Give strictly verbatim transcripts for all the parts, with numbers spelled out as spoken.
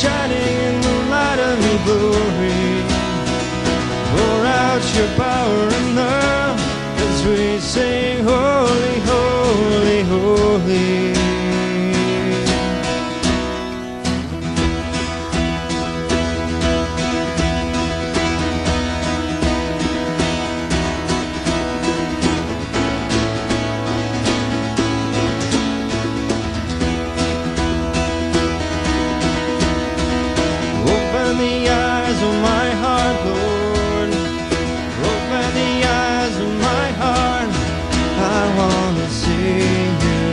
shining in the light of your glory. Pour out your power and love as we sing, holy, holy, holy. Open the eyes of my heart, Lord. Open the eyes of my heart. I want to see you.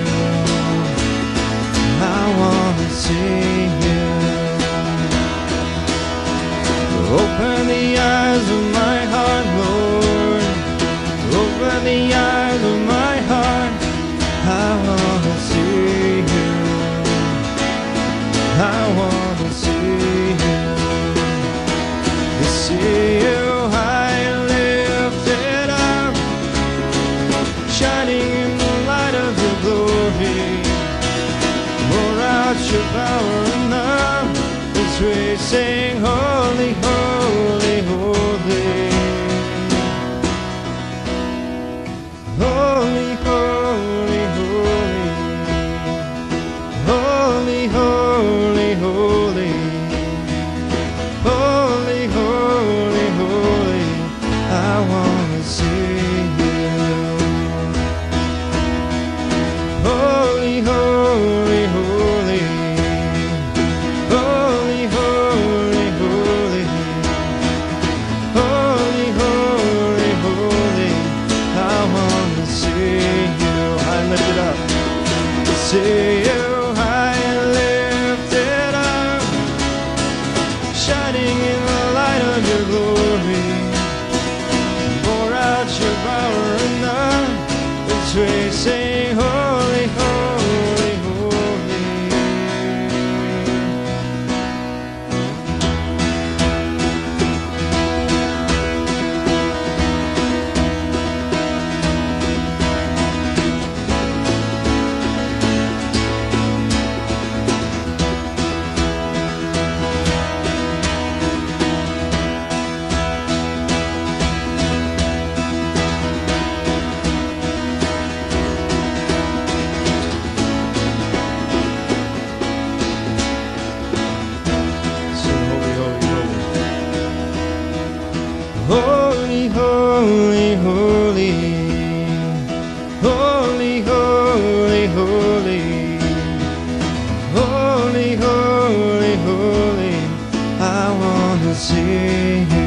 I want to see you. Open the eyes of my heart, Lord. Open the eyes of my heart. I want to see you. I want to see you. To see you high and lifted up, shining in the light of your glory. Pour out your power and love as we sing, holy, holy, holy. Holy, holy, holy. Holy, holy, holy. Holy, holy, holy. I want to see you. Holy, holy, holy. Holy, holy, holy. Holy, holy, holy. I want to see you. I lift it up. See you high and lifted up, shining in the light of your glory. Pour out your power and love as we sing, holy, holy, holy. Holy, holy, holy. Holy, holy, holy. Holy, holy, holy. I want to see you.